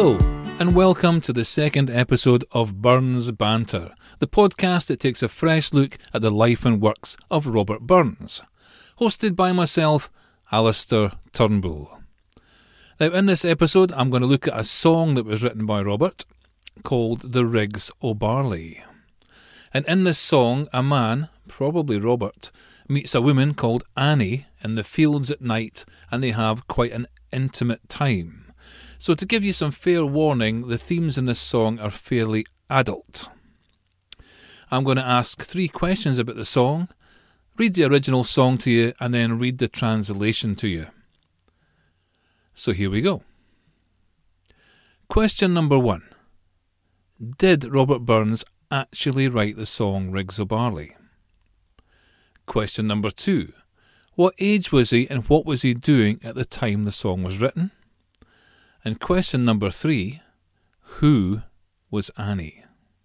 Hello, and welcome to the second episode of Burns Banter, the podcast that takes a fresh look at the life and works of Robert Burns, hosted by myself, Alistair Turnbull. Now, in this episode, I'm going to look at a song that was written by Robert, called The Rigs o' Barley. And in this song, a man, probably Robert, meets a woman called Annie in the fields at night, and they have quite an intimate time. So to give you some fair warning, the themes in this song are fairly adult. I'm going to ask 3 questions about the song, read the original song to you, and then read the translation to you. So here we go. Question number 1. Did Robert Burns actually write the song Rigs o' Barley? Question number 2. What age was he and what was he doing at the time the song was written? And question number 3, who was Annie?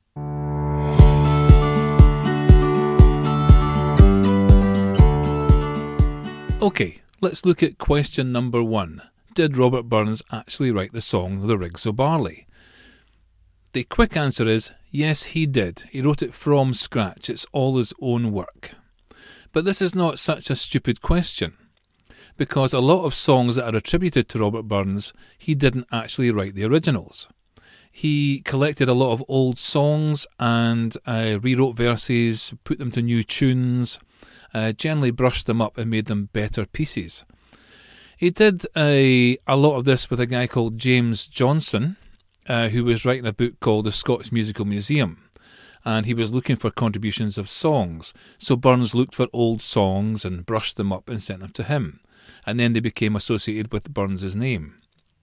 Okay, let's look at question number 1. Did Robert Burns actually write the song The Rigs o' Barley? The quick answer is, yes, he did. He wrote it from scratch. It's all his own work. But this is not such a stupid question, because a lot of songs that are attributed to Robert Burns, he didn't actually write the originals. He collected a lot of old songs and rewrote verses, put them to new tunes, generally brushed them up and made them better pieces. He did a lot of this with a guy called James Johnson, who was writing a book called The Scots Musical Museum, and he was looking for contributions of songs. So Burns looked for old songs and brushed them up and sent them to him. And then they became associated with Burns's name.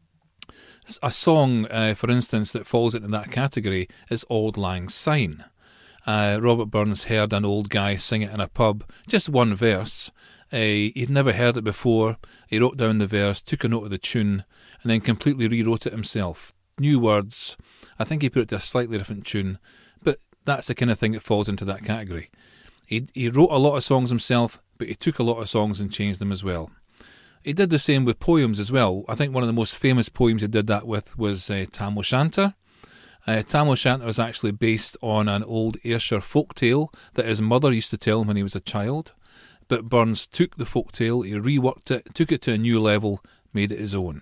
A song, for instance, that falls into that category is Auld Lang Syne. Robert Burns heard an old guy sing it in a pub, just one verse. He'd never heard it before. He wrote down the verse, took a note of the tune, and then completely rewrote it himself. New words. I think he put it to a slightly different tune, but that's the kind of thing that falls into that category. He wrote a lot of songs himself, but he took a lot of songs and changed them as well. He did the same with poems as well. I think one of the most famous poems he did that with was Tam O'Shanter. Tam O'Shanter is actually based on an old Ayrshire folktale that his mother used to tell him when he was a child. But Burns took the folktale, he reworked it, took it to a new level, made it his own.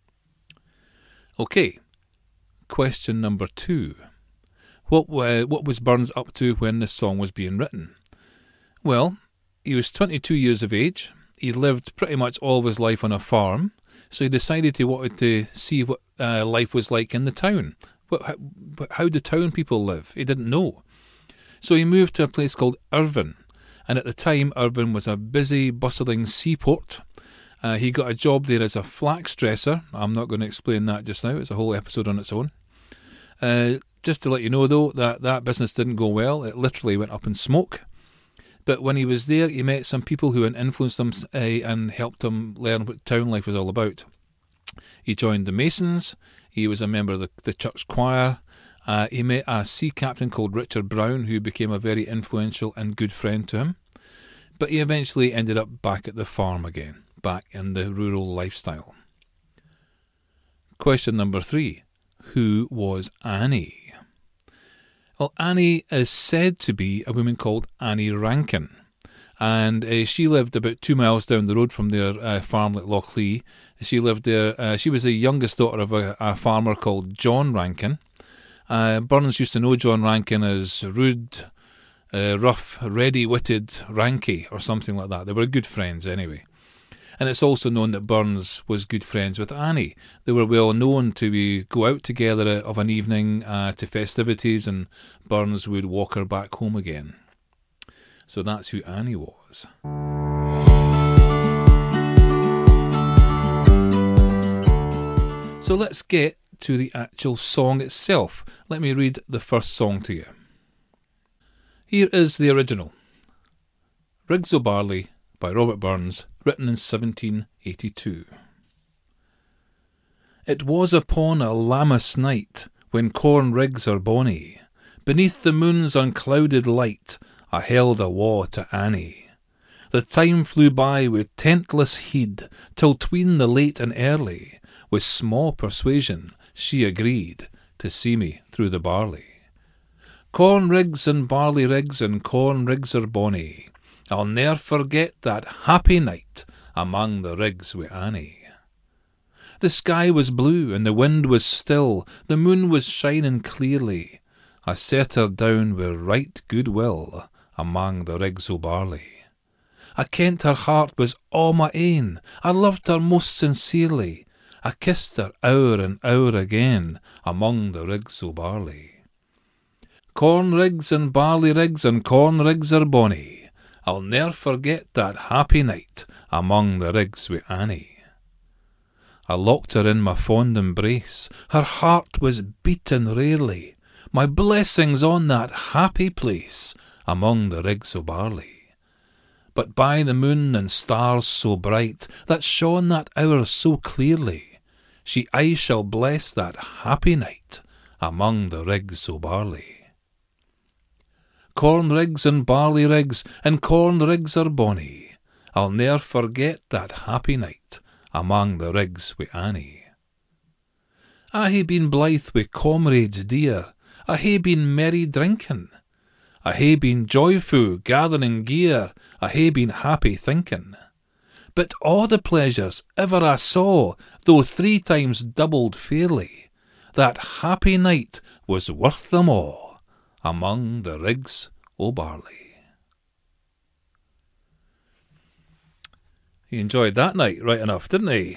Okay, question number 2. What was Burns up to when this song was being written? Well, he was 22 years of age. He lived pretty much all of his life on a farm, so he decided he wanted to see what life was like in the town. How do town people live? He didn't know. So he moved to a place called Irvine, and at the time Irvine was a busy, bustling seaport. He got a job there as a flax dresser. I'm not going to explain that just now, it's a whole episode on its own. Just to let you know though, that business didn't go well. It literally went up in smoke. But when he was there, he met some people who had influenced him and helped him learn what town life was all about. He joined the Masons. He was a member of the church choir. He met a sea captain called Richard Brown, who became a very influential and good friend to him. But he eventually ended up back at the farm again, back in the rural lifestyle. Question number 3. Who was Annie? Well, Annie is said to be a woman called Annie Rankin, and she lived about 2 miles down the road from their farm at Lochlee. She lived there. She was the youngest daughter of a farmer called John Rankin. Burns used to know John Rankin as rude, rough, ready-witted Ranky or something like that. They were good friends anyway. And it's also known that Burns was good friends with Annie. They were well known to go out together of an evening to festivities, and Burns would walk her back home again. So that's who Annie was. So let's get to the actual song itself. Let me read the first song to you. Here is the original. Rigs o' Barley by Robert Burns, written in 1782. It was upon a Lammas night, when corn rigs are bonny, beneath the moon's unclouded light, I held a wa to Annie. The time flew by with tentless heed, till tween the late and early, with small persuasion, she agreed to see me through the barley. Corn rigs and barley rigs and corn rigs are bonny, I'll ne'er forget that happy night among the rigs wi' Annie. The sky was blue and the wind was still, the moon was shining clearly, I set her down wi' right good will among the rigs o' barley. I kent her heart was all my ain, I loved her most sincerely, I kissed her hour and hour again among the rigs o' barley. Corn rigs and barley rigs and corn rigs are bonny, I'll ne'er forget that happy night among the rigs wi' Annie. I locked her in my fond embrace, her heart was beating rarely, my blessings on that happy place among the rigs o' barley. But by the moon and stars so bright, that shone that hour so clearly, she aye shall bless that happy night among the rigs o' barley. Corn rigs and barley rigs and corn rigs are bonny, I'll ne'er forget that happy night among the rigs wi' Annie. I hae been blithe wi' comrades dear, I hae been merry drinking, I hae been joyful gathering gear, I hae been happy thinking. But all the pleasures ever I saw, though 3 times doubled fairly, that happy night was worth them all among the rigs o' barley. He enjoyed that night right enough, didn't he?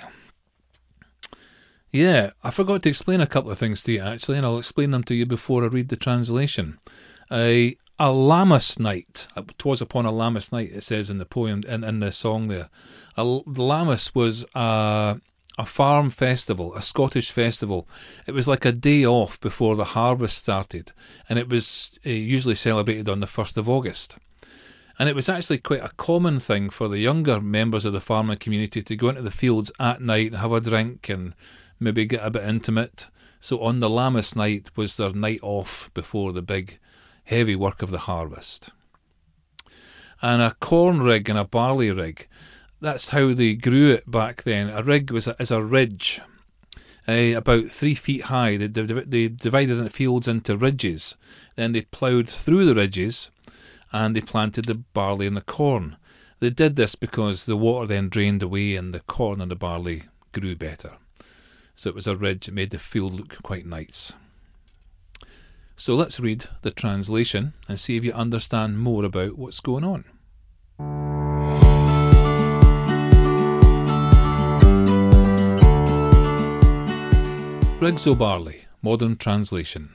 Yeah, I forgot to explain a couple of things to you actually, and I'll explain them to you before I read the translation. A Lammas night. It was upon a Lammas night, it says in the poem, in the song there. Lammas was a farm festival, a Scottish festival. It was like a day off before the harvest started, and it was usually celebrated on the 1st of August. And it was actually quite a common thing for the younger members of the farming community to go into the fields at night and have a drink and maybe get a bit intimate. So on the Lammas night was their night off before the big heavy work of the harvest. And a corn rig and a barley rig, that's how they grew it back then. A rig is a ridge, about 3 feet high. They divided the fields into ridges. Then they ploughed through the ridges and they planted the barley and the corn. They did this because the water then drained away and the corn and the barley grew better. So it was a ridge. It made the field look quite nice. So let's read the translation and see if you understand more about what's going on. Rigs o' Barley, modern translation.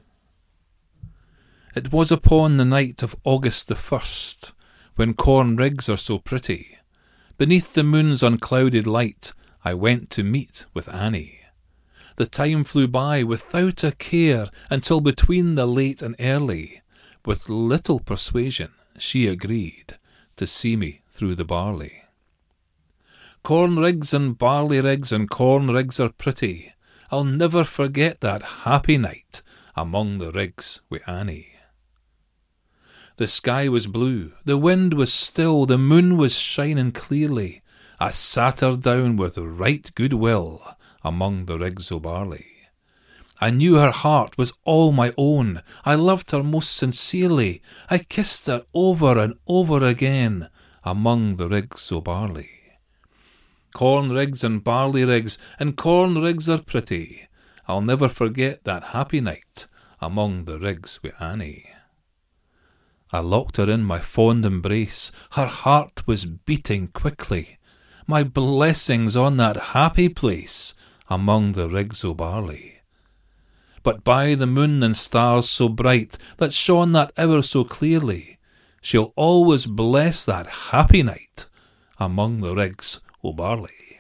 It was upon the night of August the 1st, when corn rigs are so pretty, beneath the moon's unclouded light, I went to meet with Annie. The time flew by without a care, until between the late and early, with little persuasion, she agreed to see me through the barley. Corn rigs and barley rigs and corn rigs are pretty, I'll never forget that happy night among the rigs wi' Annie. The sky was blue, the wind was still, the moon was shining clearly, I sat her down with right good will among the rigs o' barley. I knew her heart was all my own, I loved her most sincerely, I kissed her over and over again among the rigs o' barley. Corn rigs and barley rigs and corn rigs are pretty, I'll never forget that happy night among the rigs wi' Annie. I locked her in my fond embrace, her heart was beating quickly, my blessings on that happy place among the rigs o' barley. But by the moon and stars so bright, that shone that hour so clearly, she'll always bless that happy night among the rigs o' barley.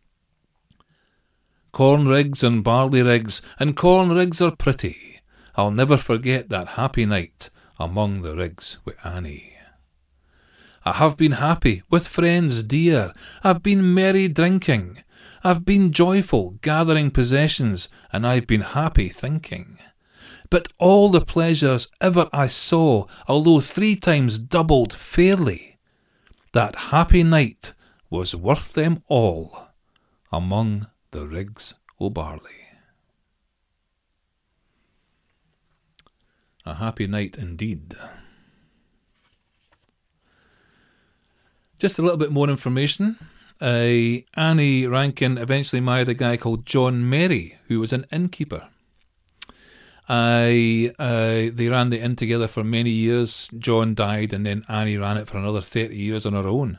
Corn rigs and barley rigs and corn rigs are pretty, I'll never forget that happy night among the rigs wi' Annie. I have been happy with friends dear, I've been merry drinking, I've been joyful gathering possessions, and I've been happy thinking. But all the pleasures ever I saw, although 3 times doubled fairly, that happy night was worth them all among the rigs o' barley. A happy night indeed. Just a little bit more information. Annie Rankin eventually married a guy called John Merry, who was an innkeeper. They ran the inn together for many years. John died, and then Annie ran it for another 30 years on her own.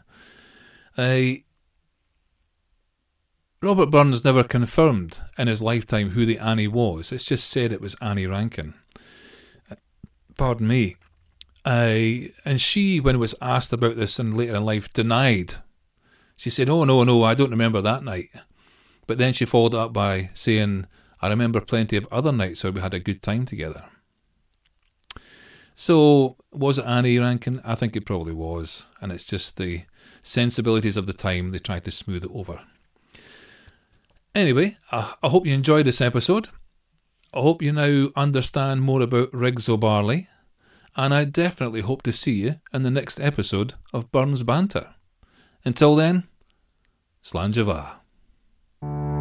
Robert Burns never confirmed in his lifetime who the Annie was. It's just said it was Annie Rankin. Pardon me. And she, when was asked about this in later in life, denied. She said, "Oh, no, I don't remember that night." But then she followed up by saying, "I remember plenty of other nights where we had a good time together." So, was it Annie Rankin? I think it probably was. And it's just the sensibilities of the time, they tried to smooth it over. Anyway, I hope you enjoyed this episode. I hope you now understand more about Riggs O'Barley. And I definitely hope to see you in the next episode of Burns Banter. Until then, Slán Java.